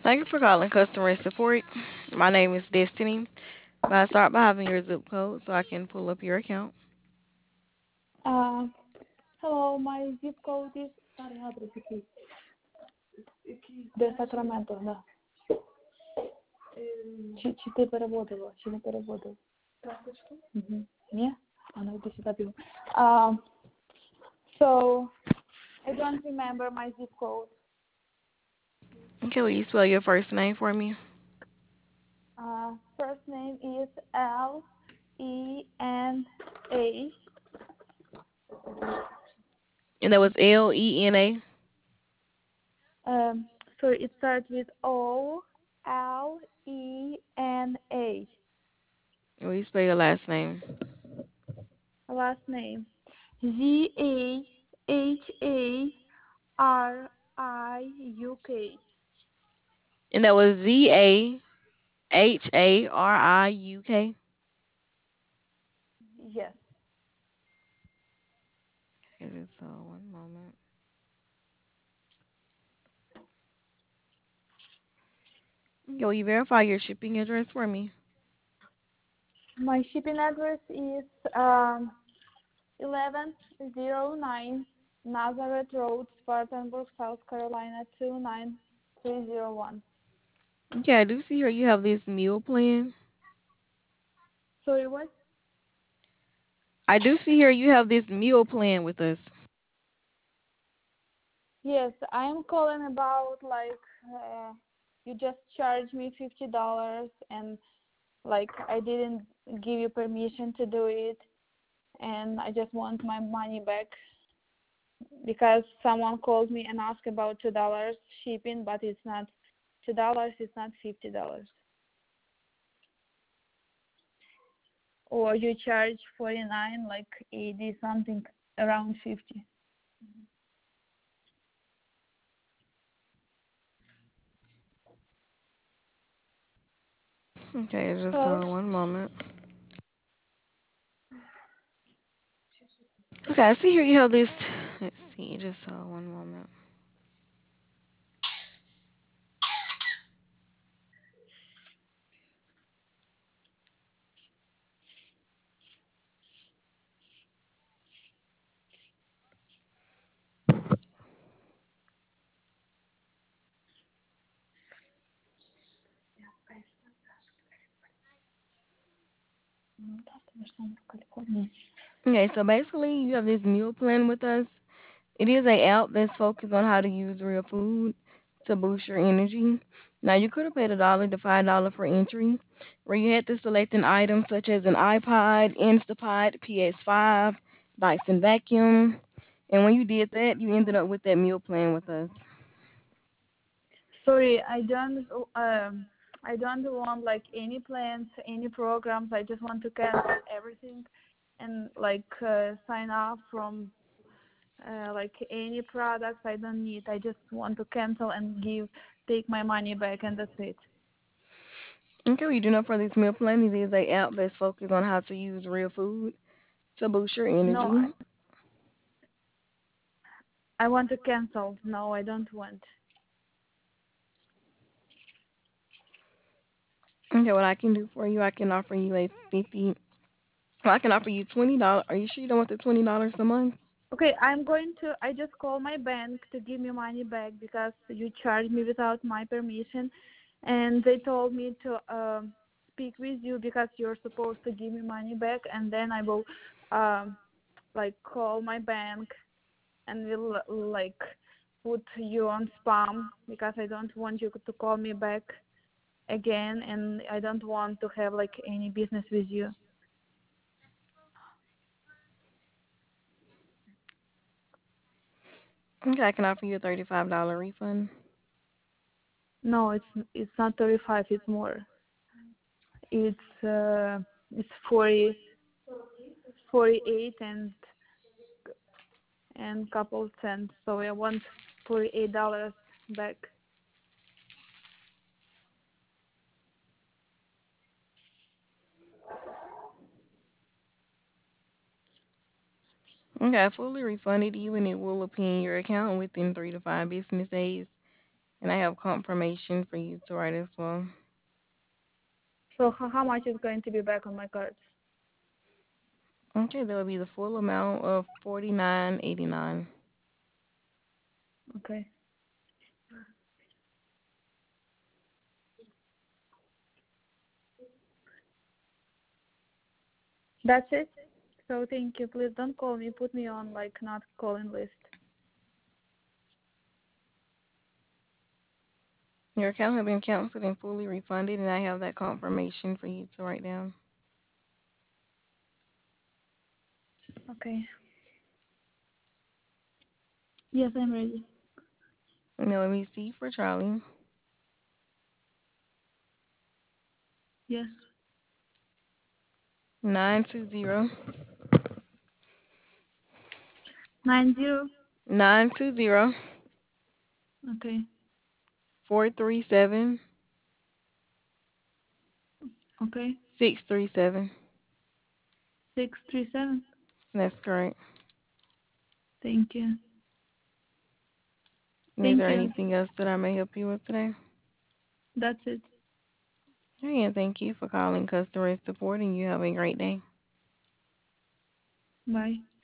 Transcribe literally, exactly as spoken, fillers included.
Thank you for calling customer support. My name is Destiny. May I start by having your zip code so I can pull up your account? Uh, Hello, my zip code is Старый адрес який? Де Сакраменто, да. Чи, чи ти переводила, чи не переводила? Угу. Ні? А ну йди сюди бігом. Um, so, I don't remember my zip code. Okay, will you spell your first name for me? Uh, first name is L E N A. And that was L E N A. Um, so it starts with O L E N A. Will you spell your last name? Last name Z A H A R I U K. And that was Z A H A R I U K. Yes. Okay, just uh, one moment. Okay, will you verify your shipping address for me? My shipping address is um eleven oh nine Nazareth Road, Spartanburg, South Carolina two nine three zero one. Okay, I do see here you have this meal plan. Sorry, what? I do see here you have this meal plan with us. Yes, I'm calling about like uh, you just charged me fifty dollars and like I didn't give you permission to do it, and I just want my money back because someone called me and asked about two dollars shipping, but it's not two dollars. It's not fifty dollars. Or you charge forty nine, like eighty something, around fifty. Okay, just Hello. uh, one moment. Okay, I see here you have this. Let's see, just uh, one moment. Okay, so basically you have this meal plan with us. It is a app that's focused on how to use real food to boost your energy. Now you could have paid a dollar to five dollar for entry, where you had to select an item such as an iPod, Instapot, P S five, Dyson vacuum, and when you did that, you ended up with that meal plan with us. Sorry, I don't. Um, I don't want like any plans, any programs. I just want to cancel everything, and like uh, sign off from uh, like any products I don't need. I just want to cancel and give, take my money back, and that's it. Okay, well, you do know for this meal plan, it is a app that's focused on how to use real food to boost your No, I, energy. I want to cancel. No, I don't want. Okay, what I can do for you, I can offer you a fifty. Well, I can offer you twenty dollars. Are you sure you don't want the twenty dollars a month? Okay, I'm going to. I just call my bank to give me money back because you charged me without my permission, and they told me to um, speak with you because you're supposed to give me money back, and then I will um, like call my bank and will like put you on spam because I don't want you to call me back again, and I don't want to have like any business with you. Okay, I can offer you a thirty-five dollars refund. No, it's it's not thirty-five. It's more. It's uh, it's forty, forty-eight and and couple cents. So I want forty-eight dollars back. Okay, I fully refunded you and it will appear in your account within three to five business days. And I have confirmation for you to write as well. So how, how much is going to be back on my card? Okay, that would be the full amount of forty nine eighty nine. Okay. That's it. So thank you. Please don't call me. Put me on like not calling list. Your account has been canceled and fully refunded, and I have that confirmation for you to write down. Okay. Yes, I'm ready. Now let me see for Charlie. Yes. Nine two zero Nine zero. nine two zero Okay. four three seven Okay. six three seven. Six three seven. That's correct. Thank you. Is Thank there you. anything else that I may help you with today? That's it. Hey, and thank you for calling customer support, and you have a great day. Bye.